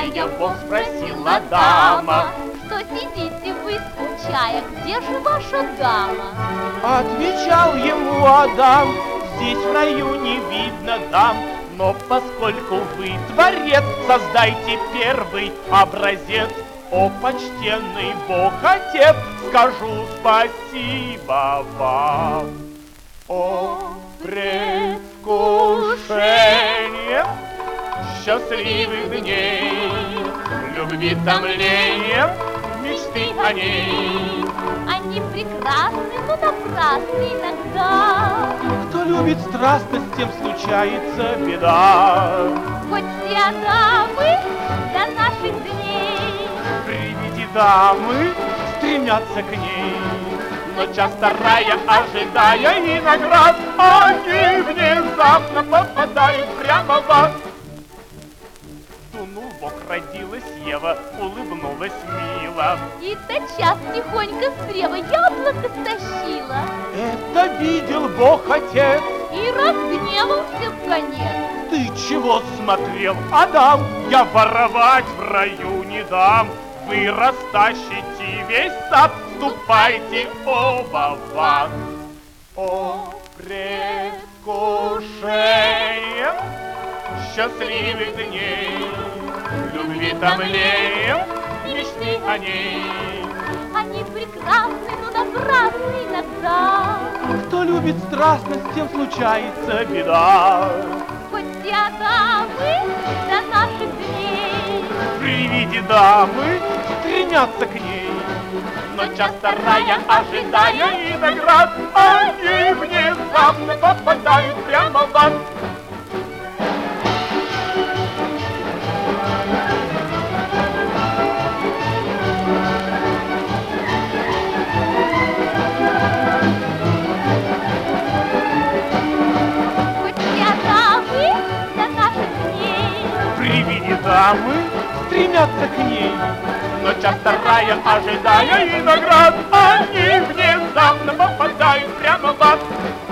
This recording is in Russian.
скучая, Бог спросила дама: что сидите вы, скучая, где же ваша дама? Отвечал ему Адам: здесь в раю не видно дам, но поскольку вы творец, создайте первый образец. О, почтенный Бог Отец, скажу спасибо вам. О, предвкушение счастливых дней, любви томления, мечты о ней. Они прекрасны, но напрасны иногда. Кто любит страстно, с тем случается беда. Хоть все дамы до наших дней При виде дамы стремятся к ней, но часто рая, ожидая и наград, они внезапно попадают прямо в ад. Сунул бок, родилась Ева, улыбнулась мило. и тотчас тихонько с древа яблоко стащила. Это видел Бог Отец. И разгневался вконец. Ты чего смотрел, Адам? Я воровать в раю не дам. Вы растащите весь сад, ступайте оба в ад. О, предвкушение счастливых дней, любви томления, мечты о ней. Они прекрасны, но напрасны иногда. Кто любит страстно, с тем случается беда. Хоть все дамы до наших дней При виде дамы стремятся к ней, но часто рая, ожидая и наград, они внезапно попадают прямо в ад. Хоть все дамы до наших дней При виде дамы стремятся к ней, но часто рая, ожидая и наград, они внезапно попадают прямо в ад.